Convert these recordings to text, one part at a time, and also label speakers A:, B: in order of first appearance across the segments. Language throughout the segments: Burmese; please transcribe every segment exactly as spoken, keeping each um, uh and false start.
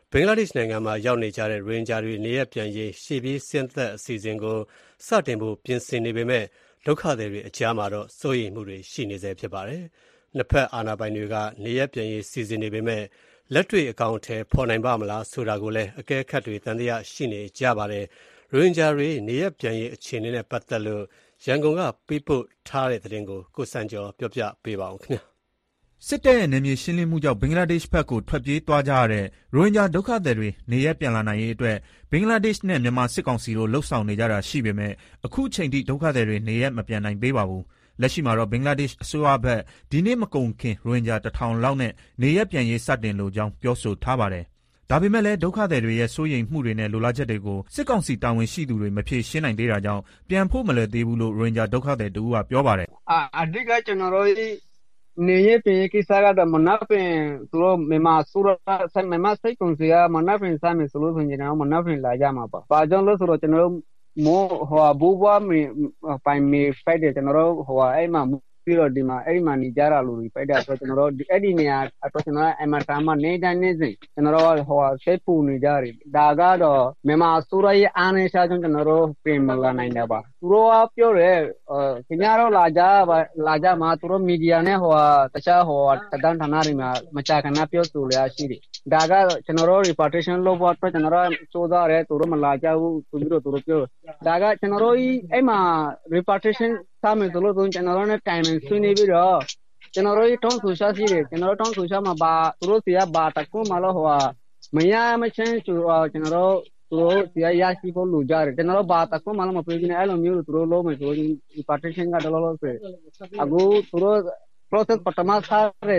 A: ဘင်္ဂလားဒေ့ရှ်နိုင်ငံမှာရောက်နေကြတဲ့ရိုဟင်ဂျာတွေနေရပ်ပြန်ရေးရှေ့ပြေးဆင်းသက်အစီအစဉ်ကိုစတင်ဖို့ပြင်ဆင်နေပေမဲ့ဒုက္ခသည်တွေအကြားမှာတော့စိုးရိမ်မှုတွေရှိနေဆဲဖြစ်ပါတယ်။နှစ်ဖက်အာဏာပိုင်တွေကနေရပ်ပြန်ရေးစီစဉ်နေပေမဲ့လက်တွေ့အကောင်အထည်ဖော်နိုင်ပါ့မလားဆိုတာကိုလည်းအကဲခတ်တွေသံသယရှိနေကြပါတယ်။ရိုဟင်ဂျာတွေနေရပ်ပြန်ရေးအခြေအနေနဲ့ပတ်သက်လို့ရန်ကုန်ကပေးပို့ထားတဲ့သတင်းကိုကိုစံကျော်ပြောပြပေးပါဦးခင်ဗျာ
B: ။စစ်တပ်ရဲ့နယ်မြေရှင်းလင်းမှုကြောင့်ဘင်္ဂလားဒေ့ရှ်ဘက်ကိုထွက်ပြေးသွားကြရတဲ့ရိုဟင်ဂျာဒုက္ခသည်တွေနေရပ်ပြန်လာနိုင်ရေးအတွက်ဘင်္ဂလားဒေ့ရှ်နဲ့မြန်မာစစ်ကောင်စီတို့လှုပ်ဆောင်နေကြတာရှိပေမဲ့အခုချိန်ထိဒုက္ခသည်တွေနေရပ်မပြန်နိုင်သေးပါဘူး။လက်ရှိမှာတော့ဘင်္ဂလားဒေ့ရှ်အစိုးရဘက်ဒီနေ့မကုန်ခင်ရိုဟင်ဂျာတစ်ထောင်လောက်နဲ့နေရပ်ပြန်ရေးစတင်လိုကြောင်းပြောဆိုထားပါတယ်။ဒါပေမဲ့လည်းဒုက္ခသည်တွေရဲ့စိုးရိမ်မှုတွေနဲ့လိုလားချက်တွေကိုစစ်ကောင်စီတာဝန်ရှိသူတွေမဖြေရှင်းနိုင်သေးတာကြောင့်ပြန်ဖို့မလွယ်သေးဘူးလို့ရိုဟင်ဂျာဒုက္ခသည်တူကပြောပါတယ်
C: ။အာအဓိကကျွန်တော်တို့နေရပြင်ကိစ္စကတော့မနက်ပင်သူတို့မြန်မာစူရဆက်မြန်မာစိတ်ကုန်စရာမနက်ပင်စမယ်ဆိုလို့ဆိုရင်တော့မနက်ပင်လာကြမှာပါ။ဘာကြောင့်လဲဆိုတော့ကျွန်တော်တို့မိုးဟိုဘူဘွားမီပိုင်မီဖိုက်တယ်ကျွန်တော်တို့ဟိုအဲ့မှာပြီးတော့ဒီမှာအဲ့မှာနေကြတာလူတွေဖိုက်တယ်ဆိုကျွန်တော်တို့အဲ့ဒီနေရာအတွက်ကျွန်တော်တို့အမတာမနေတိုင်းနေစဉ်ကျွန်တော်တို့ဟိုစိတ်ပူနေကြတယ်ဒါကတော့မြန်မာစူရရဲ့အားနေရှာကျွန်တော်တို့ပြင်မလာနိုင်တော့ပါသူတို့ကပြောတယ်ခင်ဗျားတို့လာကြလာကြမှာသူတို့မီဒီယာနဲ့ဟိုတခြားဟိုတဒန်းဌာနတွေမှာမကြာခဏပြောဆိုရရှိတယ်ဒါကကျွန်တော်တို့ reportation လုပ်ဖို့အတွက်ကျွန်တော်တို့စူးစမ်းရဲသူတို့မလာကြဘူးသူတို့သူတို့ပြောဒါကကျွန်တော်တို့အဲ့မှာ reportation စမယ်ဆိုလို့ကျွန်တော်တို့နဲ့ timing ဆွေးနွေးပြီးတော့ကျွန်တော်တို့တောင်းဆိုရှာရှိတယ်ကျွန်တော်တို့တောင်းဆိုရှာမှာဘာသူတို့စီကဘာတကူမလို့ဟိုမရမချင်းဆိုကျွန်တော်တို့သူတို့စီကရရှိဖို့လူကြတယ်ကျွန်တော်တို့ဘာတကူမလို့မပြေနေအဲ့လိုမျိုးသူတို့လုံးမယ်ဆိုရင် reportation ကတော့လို့ဆိုအခုသူတို့ process ပထမစားရဲ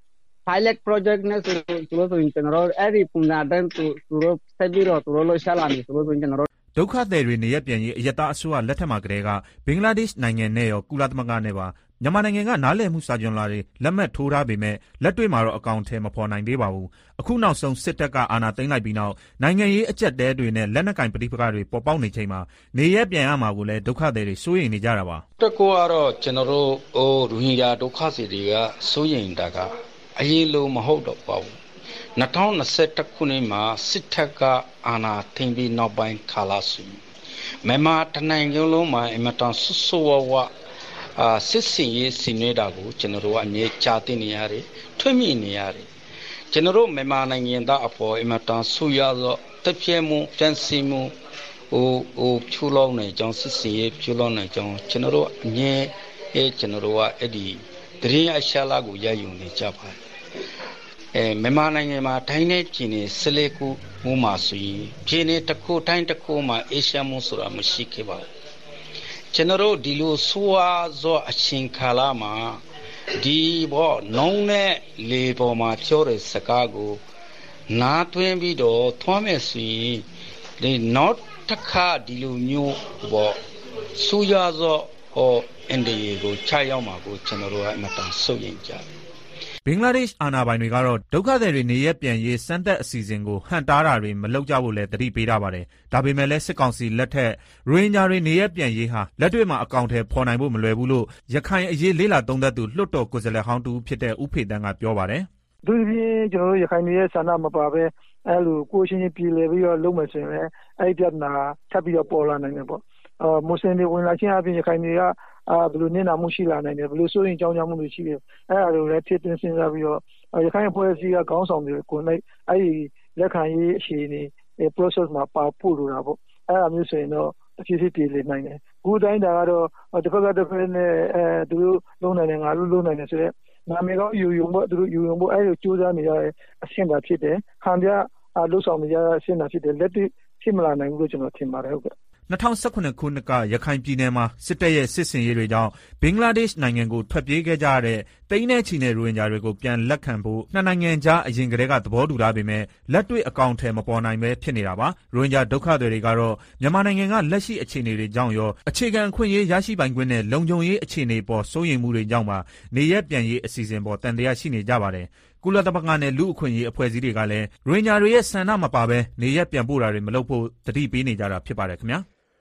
C: pilot project နဲ့ဆိုသူတို့ဆိုရင်ကျွန်တော်တို့အဲ့ဒီပုံစံတန်းသူတို့ဆက်ပြီးတော့သူတို့လို့ရှာလာနေသူတို့ဆိုရင်ကျွန်တော်တို့
B: ဒုက္ခသည်တွေနေရပ်ပြန်ရေးအယက်သားအစိုးရလက်ထက်မှာကတည်းကဘင်္ဂလားဒေ့ရှ်နိုင်ငံနဲ့ရောကုလသမဂ္ဂနဲ့ပါမြန်မာနိုင်ငံကနားလည်မှုစာချုပ်လာတွေလက်မှတ်ထိုးထားပေမဲ့လက်တွေ့မှာတော့အကောင့်ထဲမဖော်နိုင်သေးပါဘူးအခုနောက်ဆုံးစစ်တပ်ကအာဏာသိမ်းလိုက်ပြီးနောက်နိုင်ငံရေးအကျပ်တဲတွေနဲ့လက်နက်ကင်ပဋိပက္ခတွေပေါ်ပေါက်နေချိန်မှာနေရပ်ပြန်ရမှာကိုလည်းဒုက္ခသည်တွေစိုးရိမ်နေကြတာပါ
D: တက်ကောကတော့ကျွန်တော်တို့ဟိုရိုဟင်ဂျာဒုက္ခသည်တွေကစိုးရိမ်တာကအရေးလုံးမဟုတ်တော့ပါဘူး၂၀၂၁ခုနှစ်မှာစစ်တပ်ကအာဏာသိမ်းပြီးနောက်ပိုင်းကာလဆိုမြန်မာတနိုင်ငံလုံးမှာအမတန်ဆူဆူဝဝအာစစ်စင်ရေးစီနေတာကိုကျွန်တော်တို့ကအမြဲကြားသိနေရတယ်ထွေးမိနေရတယ်ကျွန်တော်တို့မြန်မာနိုင်ငံသားအပေါ်အမတန်ဆူရသောတက်ပြဲမှုတန်စီမှုဟိုဟိုဖြူလောင်းနေကြောင်းစစ်စင်ရေးဖြူလောင်းနေကြောင်းကျွန်တော်တို့အမြဲအဲကျွန်တော်တို့ကအဲ့ဒီတရင်အရှာလာကိုရယူနေကြပါတယ်အဲမြန်မာနိုင်ငံမှာတိုင်းနဲ့ပြည်နယ်ဆလေကူမှုမှာဆိုရင်ပြည်နယ်တစ်ခုတိုင်းတစ်ခုမှာအေရှမှုဆိုတာမရှိခဲ့ပါဘူးကျွန်တော်တို့ဒီလိုဆိုးအားသောအချင်းခါလာမှာဒီဘောနှုံးနဲ့လေပေါ်မှာပြောတဲ့စကားကိုနားသွင်းပြီးတော့ထွမ်းမဲ့ဆိုရင်ဒီနောက်တစ်ခါဒီလိုမျိုးဘောဆူရသောဟောအန်ဒီကိုချရောက်မှာကိုကျွန်တော်တို့ကအမတန်စိုးရိမ်ကြတယ်
B: ဘင်္ဂလားဒေ့ရှ်အာဏာပိုင်တွေကတော့ဒုက္ခသည်တွေနေရပ်ပြန်ရေးစမ်းသပ်အစီအစဉ်ကိုဟန်တားတာတွေမလုပ်ကြဖို့လည်းသတိပေးထားပါတယ်။ဒါပေမဲ့လည်းစစ်ကောင်စီလက်ထက်ရိုဟင်ဂျာတွေနေရပ်ပြန်ရေးဟာလက်တွေ့မှာအကောင့်ထဲဖော်နိုင်ဖို့မလွယ်ဘူးလို့ရခိုင်အရေးလေးလာသုံးသပ်သူလွှတ်တော်ကိုယ်စားလှယ်ဟောင်းတူဖြစ်တဲ့ဦးဖေတန်းကပြောပါတယ်
E: ။သူပြင်ကျွန်တော်တို့ရခိုင်ပြည်ရဲ့ဆန္ဒမပါပဲအဲ့လိုကိုချင်းချင်းပြည်လည်ပြီးတော့လုပ်မယ်ဆိုရင်လည်းအဲ့ဒီပြဿနာထပ်ပြီးတော့ပေါ်လာနိုင်တယ်ပေါ့။အာမွတ်စလင်တွေဝင်လာခြင်းအပြင်ရခိုင်တွေကအာဘယ်လိုနေနာမှုရှိလာနိုင်တယ်ဘယ်လိုစိုးရင်ကြောင်းကြမှုတွေရှိတယ်အဲ့ဒါတွေလည်းဖြစ်တင်စဉ်းစားပြီးတော့ရခိုင်အဖွဲ့အစည်းကခေါင်းဆောင်တွေကိုလည်းအဲ့ဒီလက်ခံရေးအခြေအနေ process မှာပါဖို့လိုတာပေါ့အဲ့ဒါမျိုးဆိုရင်တော့အဖြစ်ဖြစ်ပြည်လည်နိုင်တယ်အခုတိုင်းတာကတော့တစ်ဖက်ကတစ်ဖက်နဲ့အဲသူတို့လုံးနိုင်တယ်ငါတို့လုံးနိုင်တယ်ဆိုတော့နာမည်ကောယူယုံပေါ့သူတို့ယူယုံပေါ့အဲ့လိုစူးစမ်းနေရတဲ့အဆင့်သာဖြစ်တယ်ဟန်ပြလှုပ်ဆောင်နေရတဲ့အဆင့်သာဖြစ်တယ်လက်တွေ့ဖြစ်မလာနိုင်ဘူးလို့ကျွန်တော်ထင်ပါတယ်ဟုတ်ကဲ့
B: ၂၀၁၇ခုနှစ်ကရခိုင်ပြည်နယ်မှာစစ်တပ်ရဲ့စစ်ဆင်ရေးတွေကြောင့်ဘင်္ဂလားဒေ့ရှ်နိုင်ငံကိုထွက်ပြေးခဲ့ကြတဲ့တိန်းနဲ့ချီတဲ့ရိုဟင်ဂျာတွေကိုပြန်လက်ခံဖို့နှစ်နိုင်ငံကြားအရင်ကတည်းကသဘောတူထားပေမဲ့လက်တွေ့အကောင့်ထဲမပေါ်နိုင်ပဲဖြစ်နေတာပါရိုဟင်ဂျာဒုက္ခသည်တွေကတော့မြန်မာနိုင်ငံကလက်ရှိအခြေအနေတွေကြောင့်ရောအခြေခံအခွင့်အရေးရရှိပိုင်ခွင့်နဲ့လုံခြုံရေးအခြေအနေပေါ်စိုးရိမ်မှုတွေကြောင့်ပါနေရပ်ပြန်ရေးအစီအစဉ်ပေါ်တန်တရားရှိနေကြပါတယ်ကုလသမဂ္ဂနဲ့လူ့အခွင့်အရေးအဖွဲ့အစည်းတွေကလည်းရိုဟင်ဂျာတွေရဲ့ဆန္ဒမပါဘဲနေရပ်ပြန်ပို့တာတွေမလုပ်ဖို့တတိပေးနေကြတာဖြစ်ပါတယ်ခင်ဗျာ